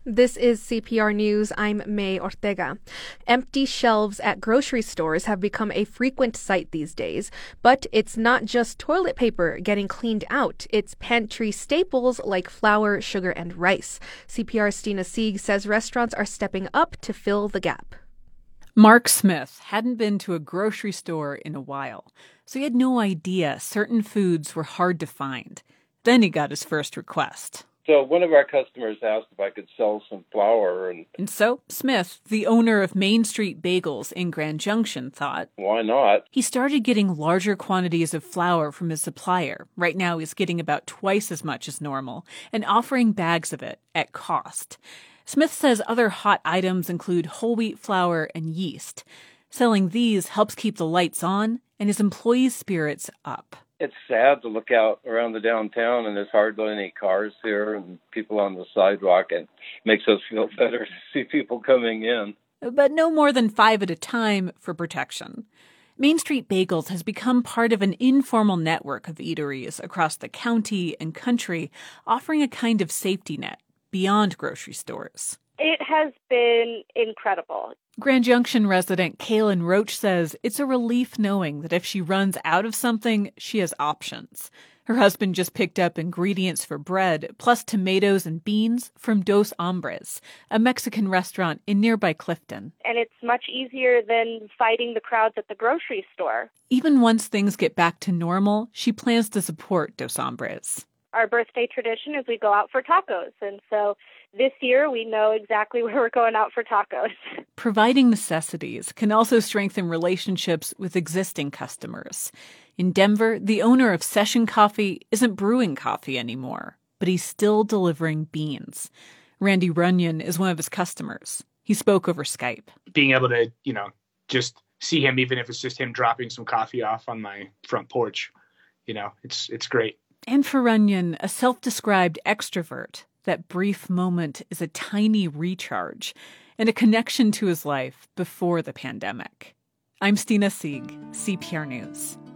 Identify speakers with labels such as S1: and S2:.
S1: This is CPR News. I'm May Ortega. Empty shelves at grocery stores have become a frequent sight these days. But it's not just toilet paper getting cleaned out. It's pantry staples like flour, sugar, and rice. CPR's Stina Sieg says restaurants are stepping up to fill the gap.
S2: Mark Smith hadn't been to a grocery store in a while, so he had no idea certain foods were hard to find. Then he got his first request.
S3: So one of our customers asked if I could sell some flour.
S2: And so Smith, the owner of Main Street Bagels in Grand Junction, thought,
S3: why not?
S2: He started getting larger quantities of flour from his supplier. Right now he's getting about twice as much as normal and offering bags of it at cost. Smith says other hot items include whole wheat flour and yeast. Selling these helps keep the lights on and his employees' spirits up.
S3: It's sad to look out around the downtown and there's hardly any cars here and people on the sidewalk. It makes us feel better to see people coming in.
S2: But no more than 5 at a time for protection. Main Street Bagels has become part of an informal network of eateries across the county and country, offering a kind of safety net beyond grocery stores.
S4: It has been incredible.
S2: Grand Junction resident Kaylin Roach says it's a relief knowing that if she runs out of something, she has options. Her husband just picked up ingredients for bread, plus tomatoes and beans from Dos Hombres, a Mexican restaurant in nearby Clifton.
S4: And it's much easier than fighting the crowds at the grocery store.
S2: Even once things get back to normal, she plans to support Dos Hombres.
S4: Our birthday tradition is we go out for tacos. And so this year we know exactly where we're going out for tacos.
S2: Providing necessities can also strengthen relationships with existing customers. In Denver, the owner of Session Coffee isn't brewing coffee anymore, but he's still delivering beans. Randy Runyon is one of his customers. He spoke over Skype.
S5: Being able to, just see him, even if it's just him dropping some coffee off on my front porch, it's great.
S2: And for Runyon, a self-described extrovert, that brief moment is a tiny recharge and a connection to his life before the pandemic. I'm Stina Sieg, CPR News.